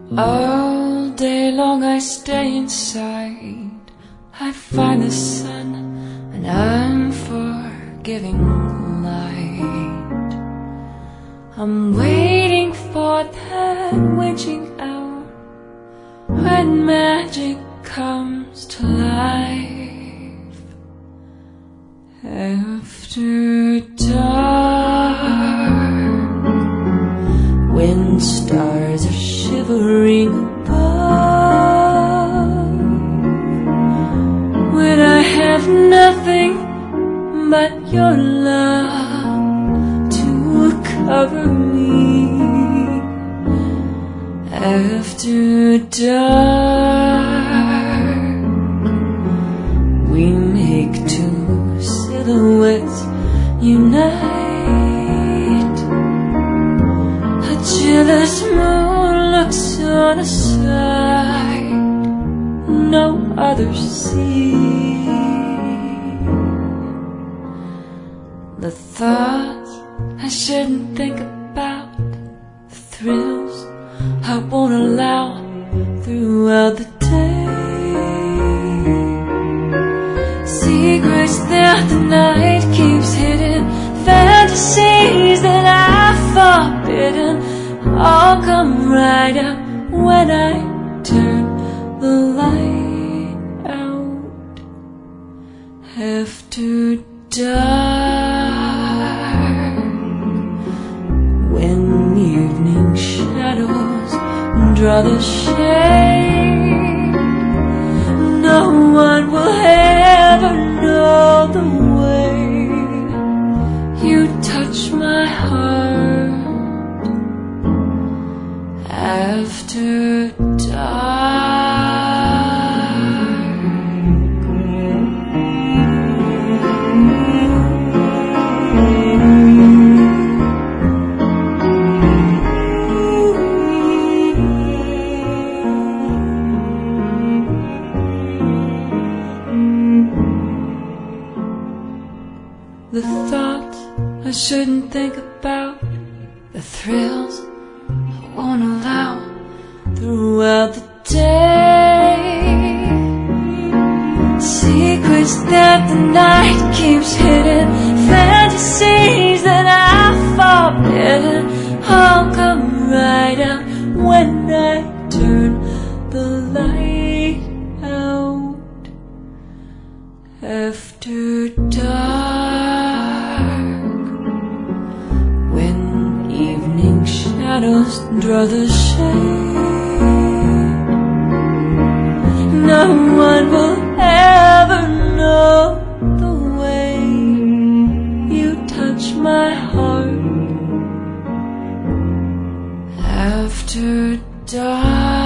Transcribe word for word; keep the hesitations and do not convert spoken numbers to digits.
All day long I stay inside. I find the sun an unforgiving light. I'm waiting for that witching hour when magic comes to life. After dark, when stars are shivering above, when I have nothing but your love to cover me. After dark, we make two silhouettes unite. A jealous moon looks on a side no others see. The thoughts I shouldn't think about, the thrills I won't allow throughout the day, secrets that the night keeps hidden, fantasies that I've forbidden, all come right up when I turn the light out. After dark, when evening shadows draw the shade, no one will ever know the way you touch my heart. After dark, the thoughts I shouldn't think about, the thrills I won't allow throughout the day, secrets that the night keeps hidden, fantasies that I've forbidden, all come right out when I turn the light out. After dark, when evening shadows draw the shade, no one will ever know the way you touch my heart. After dark.